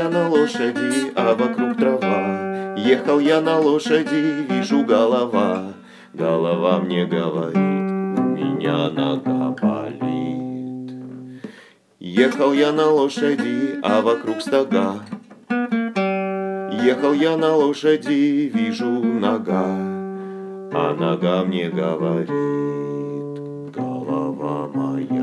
на лошади, а вокруг трава. Ехал я на лошади, вижу голова. Голова мне говорит, у меня нога болит. Ехал я на лошади, а вокруг стога. Ехал я на лошади, вижу нога. А нога мне говорит, голова моя